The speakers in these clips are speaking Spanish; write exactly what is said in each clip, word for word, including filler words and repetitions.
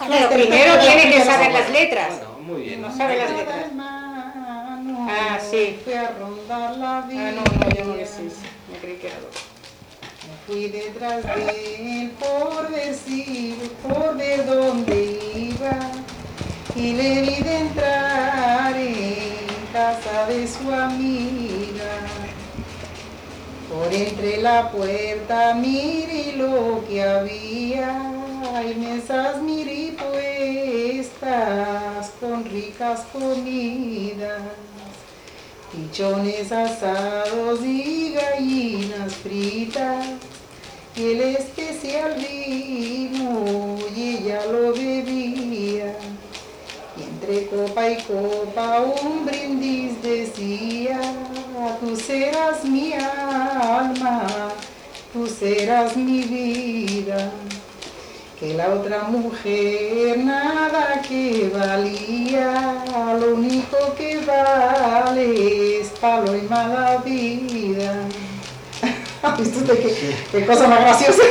Claro, primero tiene que saber las letras. Bueno, muy bien. No sabe las letras. Ah, sí. Fui a rondar la vida. Ah, no, no, yo no le sé. Me creí que era dos. Me fui detrás de él por ver si, por ver dónde iba. Y le vi de entrar en casa de su amiga. Por entre la puerta miré lo que había, hay mesas miré puestas con ricas comidas, pichones asados y gallinas fritas, y el especial vino y ella lo bebía. Y entre copa y copa un brindis decía, tú serás mi alma, tú serás mi vida, que la otra mujer nada que valía, lo único que vale es palo y mala vida. ¿Has visto usted qué, qué cosa más graciosa?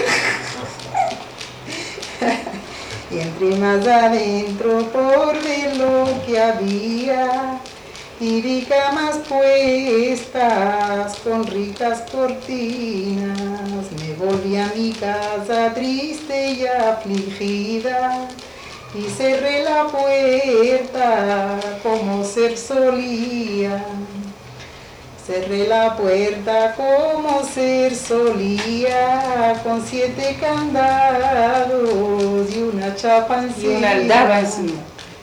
Y entré más adentro por ver lo que había, y vi camas puestas con ricas cortinas. Me volví a mi casa triste y afligida, y cerré la puerta como ser solía. Cerré la puerta como ser solía, con siete candados y una chapa encima. Y una aldaba encima.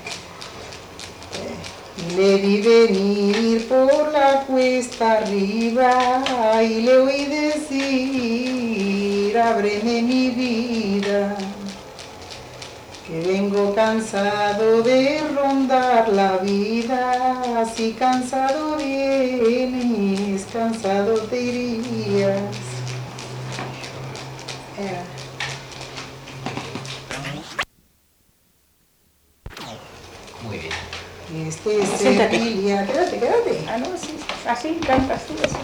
Y le vi venir por la cuesta arriba y le oí decir, ábreme mi vida, que vengo cansado de rondar la vida, si cansado vienes, cansado te irías. Eh. Muy bien. Este es Siéntate. Sevilla, quédate, quédate. Ah, no, sí. Así, cantas tú así.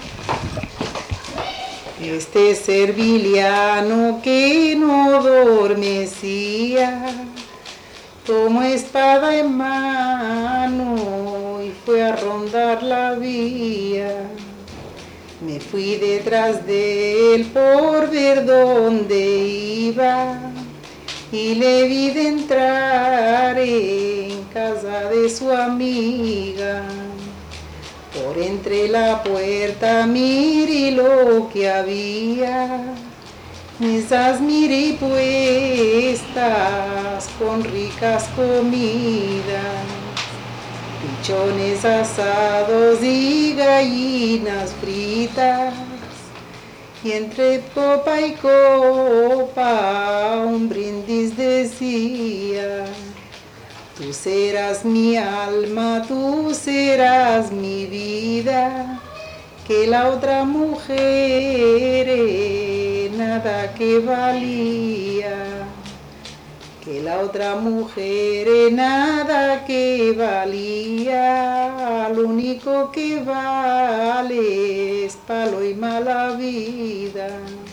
Este serviliano que no dormecía, tomó espada en mano y fue a rondar la vía. Me fui detrás de él por ver dónde iba, y le vi de entrar en casa de su amiga. Por entre la puerta miré lo que había, mesas miré puestas con ricas comidas, pichones asados y gallinas fritas, y entre copa y copa un brindis decía, tú serás mi alma, tú serás mi vida, que la otra mujer eh, nada que valía, que la otra mujer eh, nada que valía, lo único que vale es palo y mala vida.